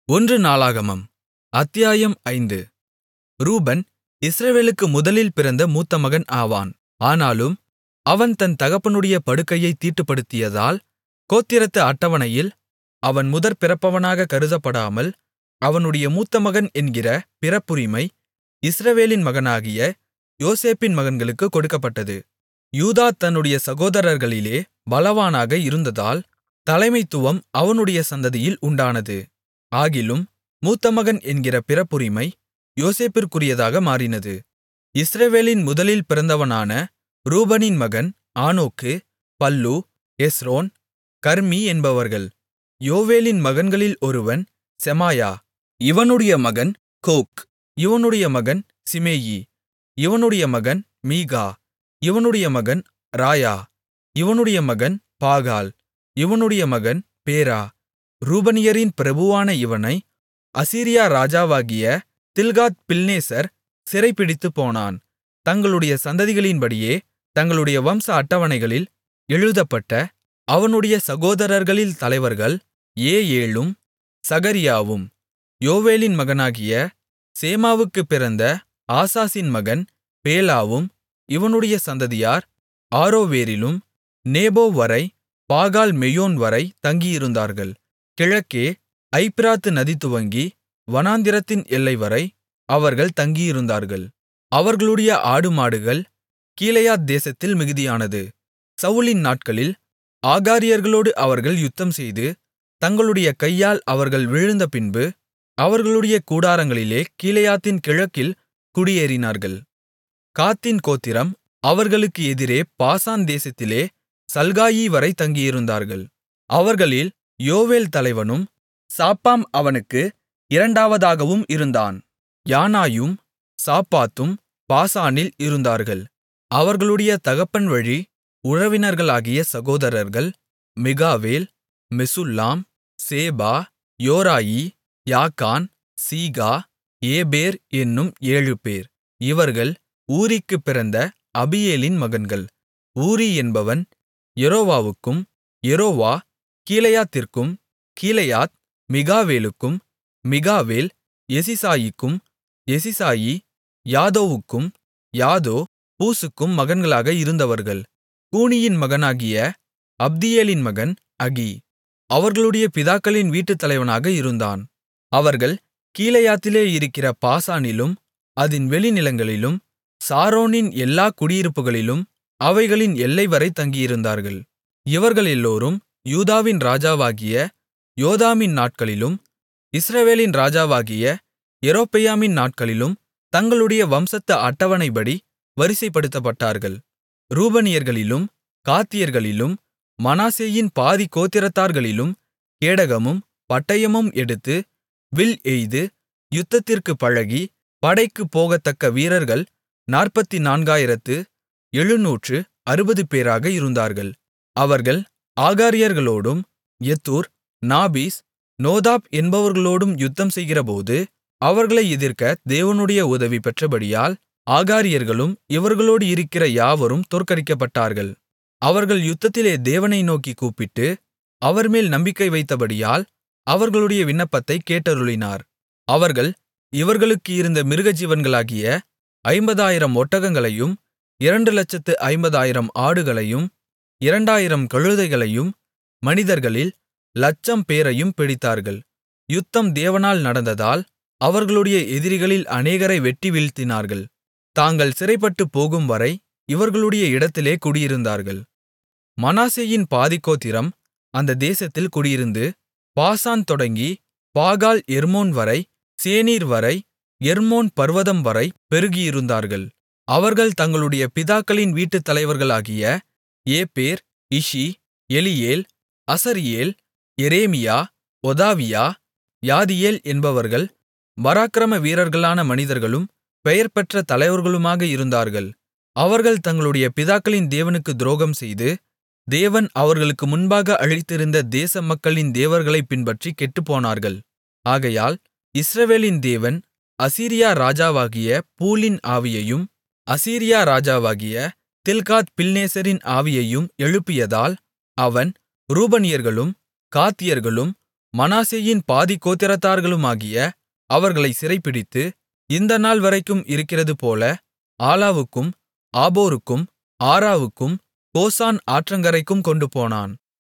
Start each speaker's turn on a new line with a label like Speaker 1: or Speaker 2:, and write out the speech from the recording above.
Speaker 1: ஒன்று நாளாகமம் அத்தியாயம் 5. ரூபன் இஸ்ரவேலுக்கு முதலில் பிறந்த மூத்த மகன் ஆவான். ஆனாலும் அவன் தன் தகப்பனுடைய படுக்கையைத் தீட்டுப்படுத்தியதால் கோத்திரத்து அட்டவணையில் அவன் முதற்பிறப்பவனாகக் கருதப்படாமல், அவனுடைய மூத்த மகன் என்கிற பிறப்புரிமை இஸ்ரவேலின் மகனாகிய யோசேப்பின் மகன்களுக்குக் கொடுக்கப்பட்டது. யூதா தன்னுடைய சகோதரர்களிலே பலவானாக இருந்ததால் தலைமைத்துவம் அவனுடைய சந்ததியில் உண்டானது. ஆகிலும் மூத்த மகன் என்கிற பிறப்புரிமை யோசேப்பிற்குரியதாக மாறினது. இஸ்ரவேலின் முதலில் பிறந்தவனான ரூபனின் மகன் ஆனோக்கு, பல்லூ, எஸ்ரோன், கர்மீ என்பவர்கள். யோவேலின் மகன்களில் ஒருவன் செமாயா, இவனுடைய மகன் கோக், இவனுடைய மகன் சிமேயி, இவனுடைய மகன் மீகா, இவனுடைய மகன் ராயா, இவனுடைய மகன் பாகால், இவனுடைய மகன் பேரா. ரூபனியரின் பிரபுவான இவனை அசீரியா ராஜாவாகிய தில்காத்பில்நேசர் சிறைபிடித்துப்போனான். தங்களுடைய சந்ததிகளின்படியே தங்களுடைய வம்ச அட்டவணைகளில் எழுதப்பட்ட அவனுடைய சகோதரர்களில் தலைவர்கள் ஏயேலும் சகரியாவும். யோவேலின் மகனாகிய சேமாவுக்குப் பிறந்த ஆசாசின் மகன் பேலாவும். இவனுடைய சந்ததியார் ஆரோவேரிலும் நேபோவரை பாகால் மெயோன் வரை தங்கியிருந்தார்கள். கிழக்கே ஐப்பிராத்து நதி துவங்கி வனாந்திரத்தின் எல்லைவரை அவர்கள் தங்கியிருந்தார்கள். அவர்களுடைய ஆடுமாடுகள் கீலேயாத் தேசத்தில் மிகுதியானது. சவுலின் நாட்களில் ஆகாரியர்களோடு அவர்கள் யுத்தம்செய்து தங்களுடைய கையால் அவர்கள் விழுந்த பின்பு அவர்களுடைய கூடாரங்களிலே கீலேயாத்தின் கிழக்கில் குடியேறினார்கள். காத்தின் கோத்திரம் அவர்களுக்கு எதிரே பாசான் தேசத்திலே சல்காயி வரை தங்கியிருந்தார்கள். அவர்களில் யோவேல் தலைவனும் சாப்பாம் அவனுக்கு இரண்டாவதாகவும் இருந்தான். யானாயும் சாப்பாத்தும் பாசானில் இருந்தார்கள். அவர்களுடைய தகப்பன் வழி உறவினர்களாகிய சகோதரர்கள் மிகாவேல், மெசுல்லாம், சேபா, யோராயி, யாக்கான், சீகா, ஏபேர் என்னும் 7 பேர். இவர்கள் ஊரிக்குப் பிறந்த அபியேலின் மகன்கள். ஊரி என்பவன் யெரோவாவுக்கும், யெரோவா கீலேயாத்திற்கும், கீலேயாத் மிகாவேலுக்கும், மிகாவேல் எசிசாயிக்கும், எசிசாயி யாதோவுக்கும், யாதோ பூசுக்கும் மகன்களாக இருந்தவர்கள். கூனியின் மகனாகிய அப்தியேலின் மகன் அகி அவர்களுடைய பிதாக்களின் வீட்டுத் தலைவனாக இருந்தான். அவர்கள் கீலேயாத்திலே இருக்கிற பாசானிலும் அதின் வெளிநிலங்களிலும் சாரோனின் எல்லா குடியிருப்புகளிலும் அவைகளின் எல்லைவரை தங்கியிருந்தார்கள். இவர்களெல்லோரும் யூதாவின் ராஜாவாகிய யோதாமின் நாட்களிலும் இஸ்ரவேலின் ராஜாவாகிய யெரொபெயாமின் நாட்களிலும் தங்களுடைய வம்சத்து அட்டவணைப்படி வரிசைப்படுத்தப்பட்டார்கள். ரூபனியர்களிலும் காத்தியர்களிலும் மனாசேயின் பாதி கோத்திரத்தார்களிலும் கேடகமும் பட்டயமும் எடுத்து வில் எய்து யுத்தத்திற்குப் பழகி படைக்குப் போகத்தக்க வீரர்கள் 44,760 பேராக இருந்தார்கள். அவர்கள் ஆகாரியர்களோடும் யெத்தூர், நாபீஸ், நோதாப் என்பவர்களோடும் யுத்தம்செய்கிறபோது அவர்களை எதிர்க்க தேவனுடைய உதவி பெற்றபடியால் ஆகாரியர்களும் இவர்களோடு இருக்கிற யாவரும் தோற்கடிக்கப்பட்டார்கள். அவர்கள் யுத்தத்திலே தேவனை நோக்கிக் கூப்பிட்டு அவர்மேல் நம்பிக்கை வைத்தபடியால் அவர்களுடைய விண்ணப்பத்தைக் கேட்டருளினார். அவர்கள் இவர்களுக்கு இருந்த மிருகஜீவன்களாகிய 50,000 ஒட்டகங்களையும் 2,50,000 ஆடுகளையும் 2,000 கழுதைகளையும் மனிதர்களில் 1,00,000 பேரையும் பிடித்தார்கள். யுத்தம் தேவனால் நடந்ததால் அவர்களுடைய எதிரிகளில் அநேகரை வெட்டி வீழ்த்தினார்கள். தாங்கள் சிறைப்பட்டுப் போகும்வரை இவர்களுடைய இடத்திலே குடியிருந்தார்கள். மனாசேயின் பாதிக்கோத்திரம் அந்த தேசத்தில் குடியிருந்து பாசான் தொடங்கி பாகால் எர்மோன் வரை, சேனீர் வரை, எர்மோன் பர்வதம் வரை பெருகியிருந்தார்கள். அவர்கள் தங்களுடைய பிதாக்களின் வீட்டுத் தலைவர்களாகிய ஏப்பேர், இஷி, எலியேல், அசரியேல், எரேமியா, ஒதாவியா, யாதியேல் என்பவர்கள் பராக்கிரம வீரர்களான மனிதர்களும் பெயர்பெற்ற தலைவர்களுமாக இருந்தார்கள். அவர்கள் தங்களுடைய பிதாக்களின் தேவனுக்கு துரோகம்செய்து தேவன் அவர்களுக்கு முன்பாக அழித்திருந்த தேச மக்களின் தேவர்களைப் பின்பற்றி கெட்டுப்போனார்கள். ஆகையால் இஸ்ரவேலின் தேவன் அசீரியா ராஜாவாகிய பூலின் ஆவியையும் அசீரியா ராஜாவாகிய தில்காத்பில்நேசரின் ஆவியையும் எழுப்பியதால் அவன் ரூபனியர்களும் காத்தியர்களும் மனாசேயின் பாதிக் கோத்திரத்தார்களுமாகிய அவர்களைச் சிறைபிடித்து இந்த நாள்வரைக்கும் இருக்கிறதுபோல ஆலாவுக்கும் ஆபோருக்கும் ஆராவுக்கும் கோசான் ஆற்றங்கரைக்கும் கொண்டுபோனான்